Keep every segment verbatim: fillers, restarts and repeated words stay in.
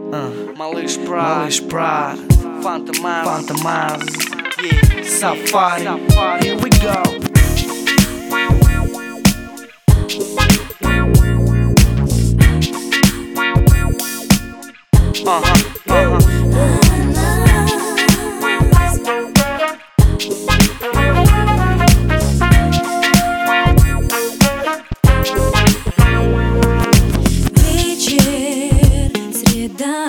Uh, Малыш Прад, Малыш Прад, Фантомас, Фантомас, yeah. Safari. Safari. Here we go. Uh-huh, uh-huh. Вечер, среда.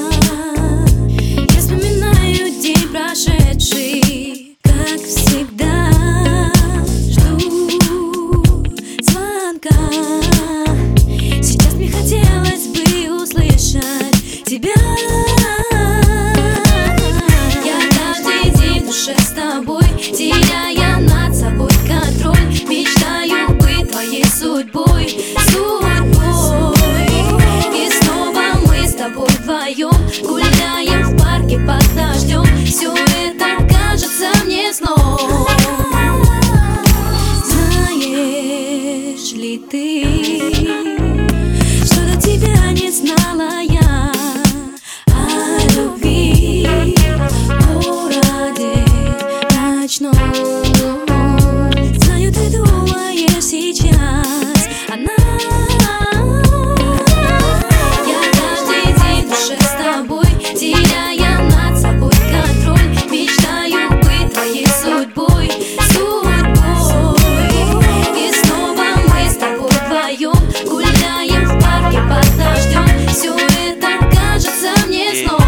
Я вспоминаю день прошедший, как всегда. Жду звонка. Сейчас мне хотелось бы услышать тебя. Я каждый день в душе с тобой, теряя над собой контроль. Мечтаю быть твоей судьбой, судьбой. И снова мы с тобой вдвоем гуляем в парке под дождем. Все это кажется мне сном. Знаешь ли ты, что до тебя не знала я о любви в городе ночном? Знаю, ты думаешь сейчас о нас. Я каждый день в душе с тобой, теряя над собой контроль. Мечтаю быть твоей судьбой, судьбой. И снова мы с тобой вдвоем гуляем в парке под дождем. Все это кажется мне сном.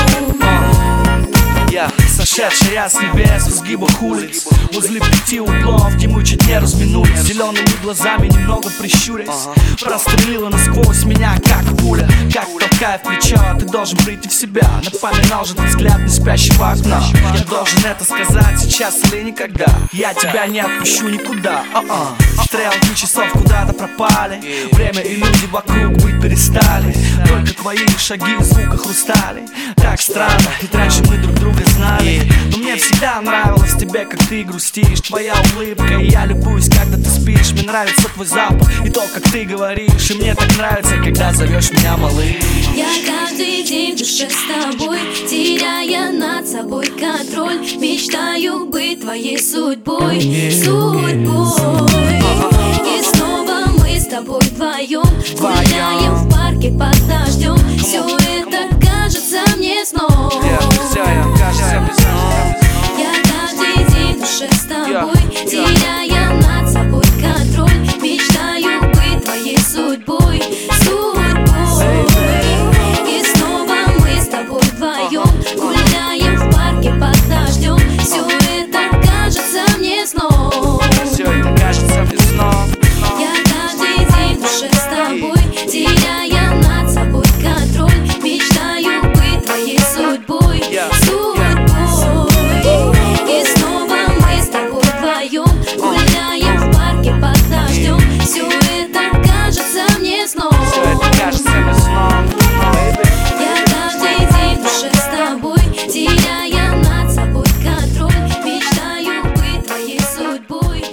Я сошедшая с небес в изгибах улиц, возле пяти углов, где мы чуть не разминулись. Зелеными глазами немного прищурясь, прострелила насквозь меня, как пуля. Как толкая в плечо, ты должен прийти в себя. Напоминал же твой взгляд не спящего окна. Я должен это сказать сейчас или никогда. Я тебя не отпущу никуда. uh-uh. Стрелки часов куда-то пропали, время и люди вокруг быть перестали. Только твои шаги в звуках хрустали. Так странно, ведь раньше мы друг друга знали. Но мне всегда нравилось в тебе, как ты грустишь. Твоя улыбка, и я любуюсь, когда ты спишь. Мне нравится твой запах и то, как ты говоришь. И мне так нравится, когда зовешь меня малыш. Я каждый день в душе с тобой, теряя над собой контроль. Мечтаю быть твоей судьбой, судьбой. И снова мы с тобой вдвоем гуляем в парке под дождем. Все это кажется мне сном. Все это кажется мне сном. Я каждый день в душе с тобой, теряя над собой контроль. Мечтаю быть твоей судьбой, судьбой. И снова мы с тобой вдвоем гуляем в парке под дождем. Все это кажется мне сном. Все это кажется мне сном. Я каждый день в душе с тобой, теряя над собой контроль. Мечтаю быть твоей судьбой, судьбой. И снова мы с тобой вдвоем гуляем в парке под дождем. Все это кажется мне сном. Все это кажется мне сном. Я каждый день в душе с тобой, теряя над собой контроль. Мечтаю быть твоей судьбой.